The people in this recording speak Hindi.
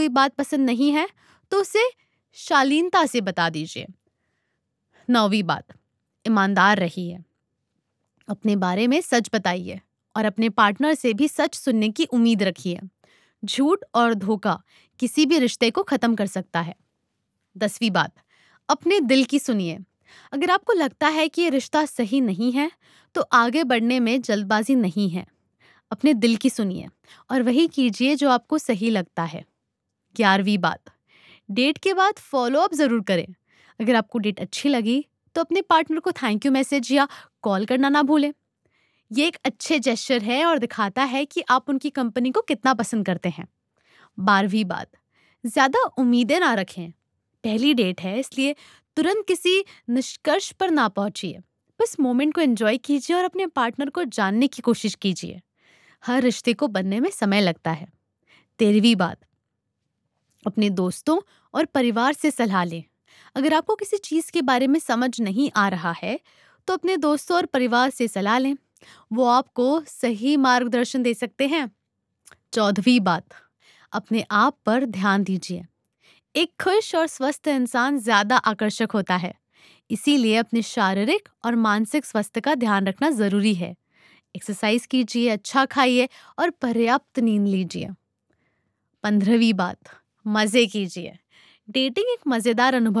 कोई बात पसंद नहीं है तो उसे शालीनता से बता दीजिए। 9वीं बात, ईमानदार रहिए। अपने बारे में सच बताइए और अपने पार्टनर से भी सच सुनने की उम्मीद रखिए। झूठ और धोखा किसी भी रिश्ते को खत्म कर सकता है। 10वीं बात, अपने दिल की सुनिए। अगर आपको लगता है कि ये रिश्ता सही नहीं है तो आगे बढ़ने में जल्दबाजी नहीं है। अपने दिल की सुनिए और वही कीजिए जो आपको सही लगता है। 11वीं बात, डेट के बाद फॉलो अप जरूर करें। अगर आपको डेट अच्छी लगी तो अपने पार्टनर को थैंक यू मैसेज या कॉल करना ना भूलें। ये एक अच्छे जेस्चर है और दिखाता है कि आप उनकी कंपनी को कितना पसंद करते हैं। 12वीं बात, ज्यादा उम्मीदें ना रखें। पहली डेट है इसलिए तुरंत किसी निष्कर्ष पर ना पहुंचिए। बस मोमेंट को एंजॉय कीजिए और अपने पार्टनर को जानने की कोशिश कीजिए। हर रिश्ते को बनने में समय लगता है। 13वीं बात, अपने दोस्तों और परिवार से सलाह लें। अगर आपको किसी चीज के बारे में समझ नहीं आ रहा है तो अपने दोस्तों और परिवार से सलाह लें। वो आपको सही मार्गदर्शन दे सकते हैं। 14वीं बात, अपने आप पर ध्यान दीजिए। एक खुश और स्वस्थ इंसान ज्यादा आकर्षक होता है। इसीलिए अपने शारीरिक और मानसिक स्वास्थ्य का ध्यान रखना जरूरी है। एक्सरसाइज कीजिए, अच्छा खाइए और पर्याप्त नींद लीजिए। 15वीं बात, मजे कीजिए। डेटिंग एक मजेदार अनुभव